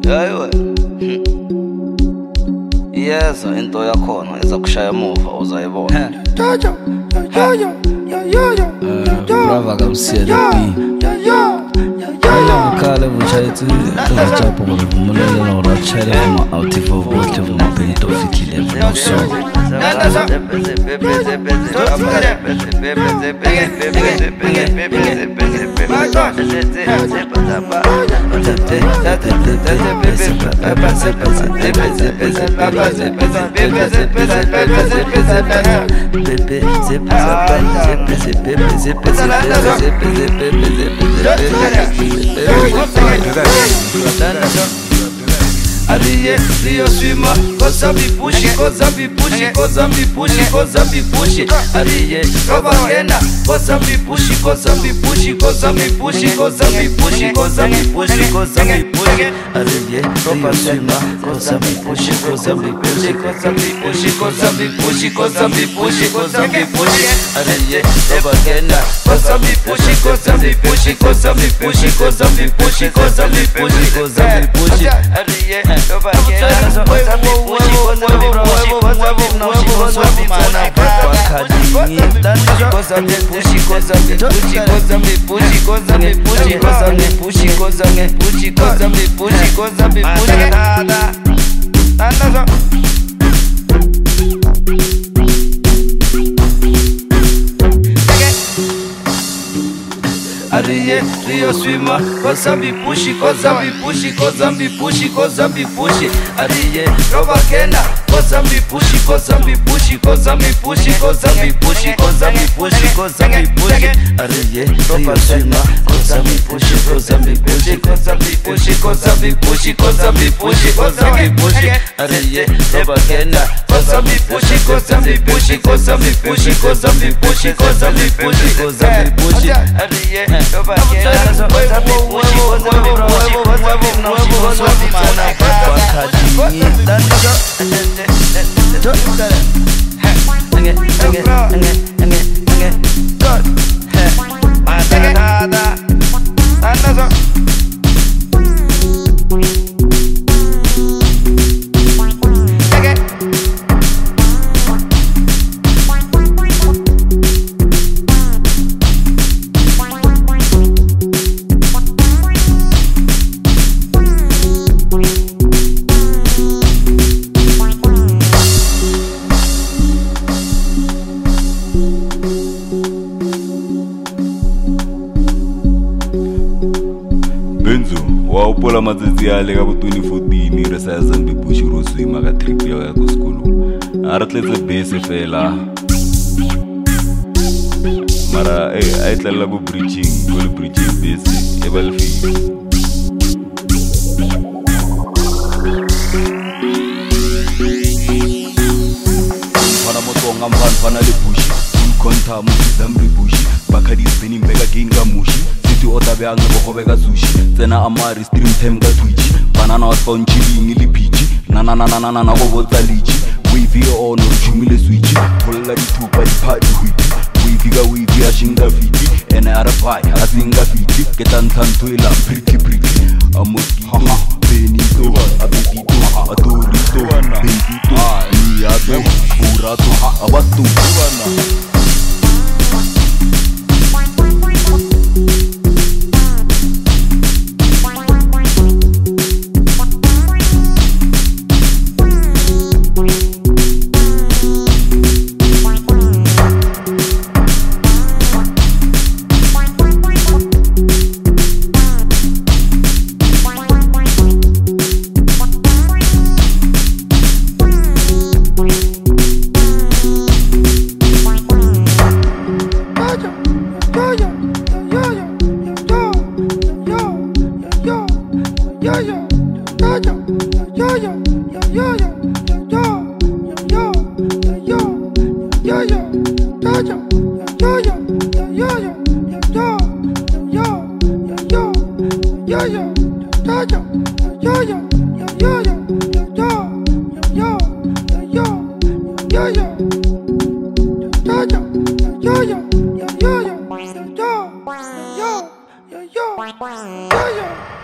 Hayiwe. Yeza into yakhona eza kushaya emuva uzayibona. Brava kamsiyele Kale vuchayetse tozachapo ngomulelo ngorachele ma autifo voltivo mapinto fikile vuso Ariye, Rio swimmer, cause I be pushy, cause I be pushy, cause I be pushy, cause I be pushy. Ariye, Rovagena, cause I be pushy, cause I be pushy, cause I be pushy, cause I be pushy, cause I be pushy, cause I be pushy. Ariye, Rio swimmer, cause I be pushy, cause I be pushy, cause I be pushy, cause I be pushy, cause I be pushy, cause I be pushy. Ariye, Rovagena, cause I be pushy, cause I be pushy, cause I be pushy, cause I be pushy, cause I be pushy, cause I be pushy. Ariye. Ariye, Rio swimmer, cause I be pushy, cause I be pushy, cause I be pushy, cause I be pushy. Ariye, Rovagena, cause I be pushy, cause I be pushy, cause I be pushy, cause I be pushy, cause I be pushy, cause I be pushy. Ariye, Rio swimmer, cause I be pushy, cause I be pushy, cause I be pushy, cause I be pushy, cause I be pushy, cause I be pushy. Ariye, Rovagena, cause I be pushy, cause I be pushy, cause I be pushy, cause I be pushy, cause I be pushy, cause I be pushy. Ariye. Wapola matsatsi a le ka bo 2014 re sa zambe bushi ro swima ka trip ya go sekolo a re tletse bese fela mara ai tlela go bridging bese e balfi fana motonga mfana le bushi konta mu zambe bushi bakadi spinning back again ga mushi Ota be ange go be ka sushi tsena amari stream time ka twitch banana wa phone chilling le peach na go botsa lichi wave on o chumile switch pulla di tupa di party wave ya shinga fiti and ara pai asinga fiti ke tanto ila pretty amoki benito abetito atorito benito ni abe purato abatu bana Yo.